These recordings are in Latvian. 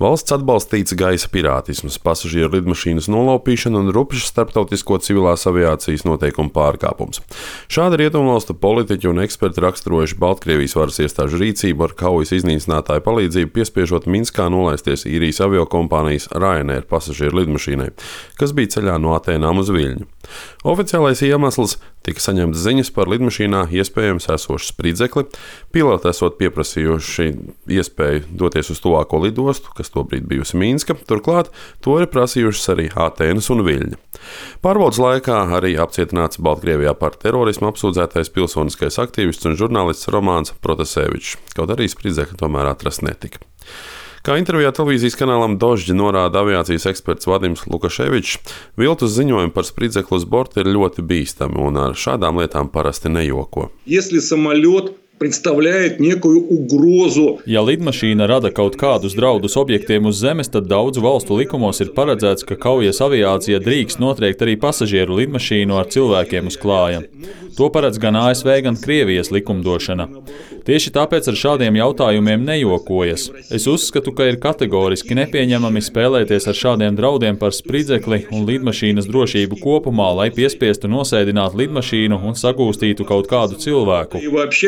Valsts atbalstīts gaisa pirātisms, pasažieru lidmašīnas nolaupīšana un rupjš starptautisko civilās aviācijas noteikumu pārkāpums. Šādi rietumvalstu politiķi un eksperti raksturojuši Baltkrievijas varas iestāžu rīcību ar kaujas iznīcinātāju palīdzību, piespiežot Minskā nolaisties īrijas aviokompānijas Ryanair pasažieru lidmašīnai, kas bija ceļā no Atēnām uz Viļņu. Oficiālais iemesls tika saņemtas ziņas par lidmašīnā iespējams esošu spridzekli, piloti esot pieprasījuši iespēju doties uz tuvāko lidostu, kas tobrīd bijusi Minska, turklāt to ir prasījušas arī Atēnas un Viļņa. Pārbaudes laikā arī apcietināts Baltkrievijā par terorismu apsūdzētais pilsoniskais aktīvists un žurnālists Romāns Protasevičs, kaut arī spridzekli tomēr atrast netika. Kā intervijā televīzijas kanālam Dožģi norāda aviācijas eksperts Vadims Lukaševičs, viltus ziņojumi par spridzekli uz borta ir ļoti bīstami un ar šādām lietām parasti nejoko. Ja lidmašīna rada kaut kādus draudus objektiem uz zemes, tad daudzu valstu likumos ir paredzēts, ka kaujas aviācija drīkst notriekt arī pasažieru lidmašīnu ar cilvēkiem uz klājiem. To paredz gan ASV, gan Krievijas likumdošana. Tieši tāpēc ar šādiem jautājumiem nejokojas. Es uzskatu, ka ir kategoriski nepieņemami spēlēties ar šādiem draudiem par spridzekli un lidmašīnas drošību kopumā, lai piespiestu nosēdināt lidmašīnu un sagūstītu kaut kādu cilvēku.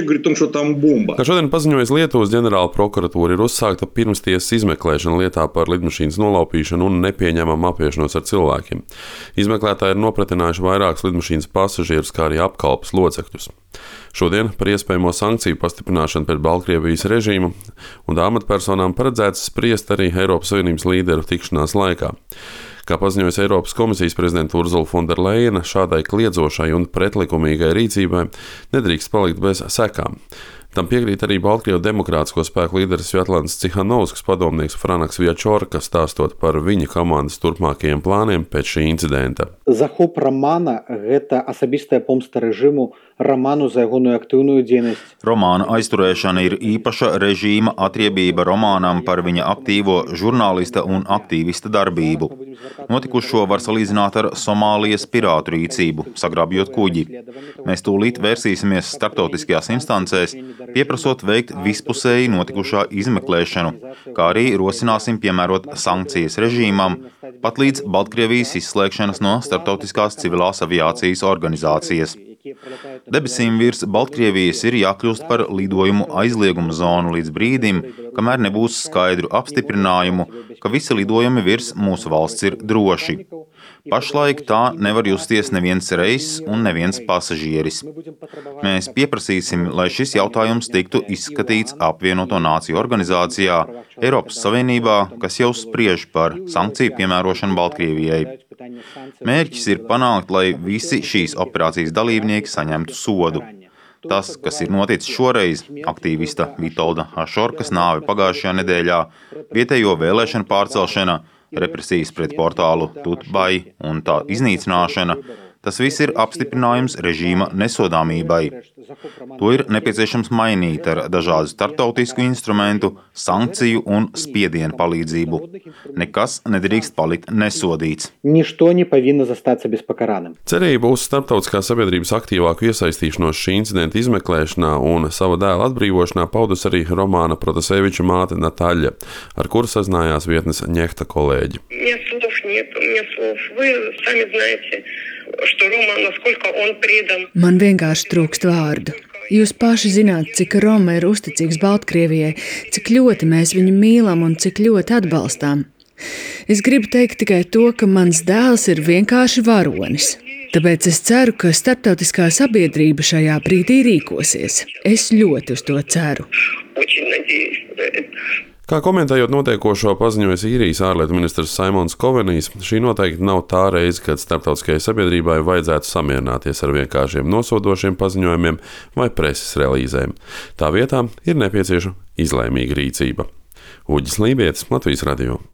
Kā šodien paziņojas Lietuvas ģenerāla prokuratūra, ir uzsākta pirmstiesas izmeklēšana lietā par lidmašīnas nolaupīšanu un nepieņemamu apiešanos ar cilvēkiem. Izmeklētāji ir nopratinājuši vairākus lidmašīnas pasažierus, kā arī apkalpes locekļus. Šodien par iespējamo sankciju pastiprināšanu pret Baltkrievijas režīmu un amatpersonām paredzēts spriest arī Eiropas Savienības līderu tikšanās laikā. Kā paziņojas Eiropas komisijas prezidenta Ursula von der Leyena, šādai kliedzošai un pretlikumīgai rīcībai nedrīkst palikt bez sekām. Tam piekrīt arī Baltkrievu demokrātisko spēku līderis Vjatlants Cihanovskis padomnieks Franaks Vjačorka, stāstot par viņa komandas turpmākajiem plāniem pēc šī incidenta. Захоп Романа – гэта асабістая помста рэжыму Роману за ягоную актыўную дзейнасць. Romāna aizturēšana ir īpaša režīma atriebība Romānam par viņa aktīvo žurnālista un aktīvista darbību. Notikušo var salīdzināt ar Somālijas pirātu rīcību, sagrābjot kuģi. Mēs tūlīt vērsīsimies starptautiskajās instancēs, pieprasot veikt vispusēji notikušā izmeklēšanu, kā arī rosināsim piemērot sankcijas režīmam, pat līdz Baltkrievijas izslēgšanas no starptautiskās civilās aviācijas organizācijas. Debesīm virs Baltkrievijas ir jākļūst par lidojumu aizliegumu zonu līdz brīdim, kamēr nebūs skaidru apstiprinājumu, ka visi lidojumi virs mūsu valsts ir droši. Pašlaik tā nevar justies neviens reiss un neviens pasažieris. Mēs pieprasīsim, lai šis jautājums tiktu izskatīts Apvienoto Nāciju organizācijā Eiropas Savienībā, kas jau spriež par sankciju piemērošanu Baltkrievijai. Mērķis ir panākt, lai visi šīs operācijas dalībnieki saņemtu sodu. Tas, kas ir noticis šoreiz, aktīvista Vitolda Hašorkas nāve pagājušajā nedēļā, vietējo vēlēšanu pārcelšana, represijas pret portālu Tutbai un tā iznīcināšana, tas viss ir apstiprinājums režīma nesodāmībai. To ir nepieciešams mainīt ar dažādu starptautisku instrumentu, sankciju un spiedienu palīdzību. Nekas nedrīkst palikt nesodīts. Cerība uz starptautiskās sabiedrības aktīvāku iesaistīšanos šī incidenta izmeklēšanā un sava dēla atbrīvošanā paudus arī Romāna Protaseviča māte Nataļa, ar kuru sazinājās vietnes Ņehta kolēģi. Man vienkārši trūkst vārdu. Jūs paši zināt, cik Roma ir uzticīgs Baltkrievijai, cik ļoti mēs viņu mīlam un cik ļoti atbalstām. Es gribu teikt tikai to, ka mans dēls ir vienkārši varonis. Tāpēc es ceru, ka starptautiskā sabiedrība šajā brīdī rīkosies. Es ļoti uz to ceru. Kā komentējot notiekošo paziņojas īrijas ārlietu ministrs Saimons Kovenijs, šī noteikti nav tā reize, kad starptautiskajai sabiedrībai vajadzētu samierināties ar vienkāršiem nosodošiem paziņojumiem vai preses relīzēm. Tā vietā ir nepieciešama izlēmīga rīcība. Uģis Lībietis, Latvijas radio.